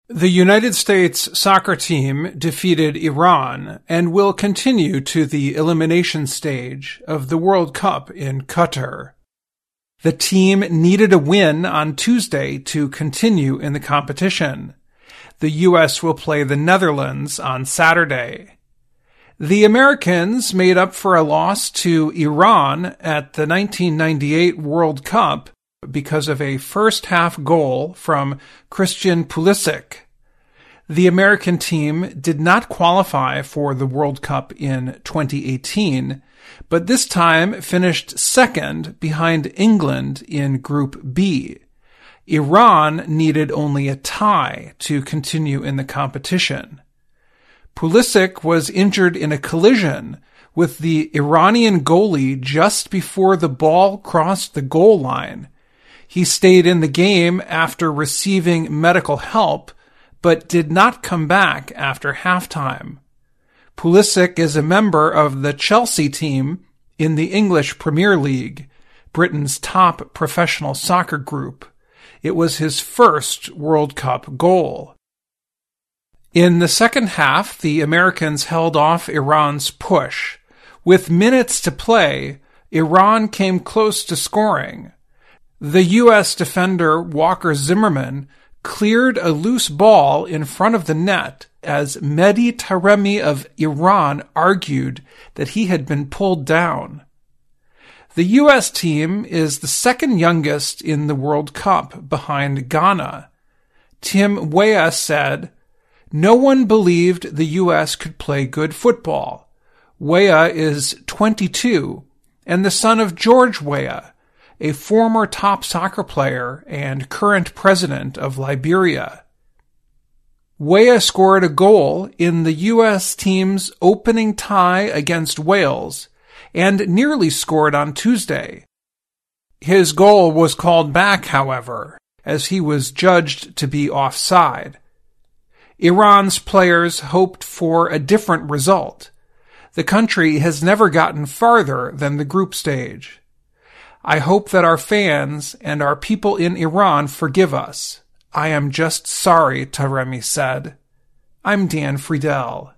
The United States soccer team defeated Iran and will continue to the elimination stage of the World Cup in Qatar. The team needed a win on Tuesday to continue in the competition. The U.S. will play the Netherlands on Saturday. The Americans made up for a loss to Iran at the 1998 World Cup because of a first-half goal from Christian Pulisic. The American team did not qualify for the World Cup in 2018, but this time finished second behind England in Group B. Iran needed only a tie to continue in the competition. Pulisic was injured in a collision with the Iranian goalie just before the ball crossed the goal line. He stayed in the game after receiving medical help, but did not come back after halftime. Pulisic is a member of the Chelsea team in the English Premier League, Britain's top professional soccer group. It was his first World Cup goal. In the second half, the Americans held off Iran's push. With minutes to play, Iran came close to scoring. The U.S. defender Walker Zimmerman cleared a loose ball in front of the net as Mehdi Taremi of Iran argued that he had been pulled down. The U.S. team is the second youngest in the World Cup behind Ghana. Tim Weah said, "No one believed the U.S. could play good football. Weah is 22 and the son of George Weah, a former top soccer player and current president of Liberia." Weah scored a goal in the U.S. team's opening tie against Wales and nearly scored on Tuesday. His goal was called back, however, as he was judged to be offside. Iran's players hoped for a different result. The country has never gotten farther than the group stage. I hope that our fans and our people in Iran forgive us. I am just sorry, Taremi said. I'm Dan Friedel.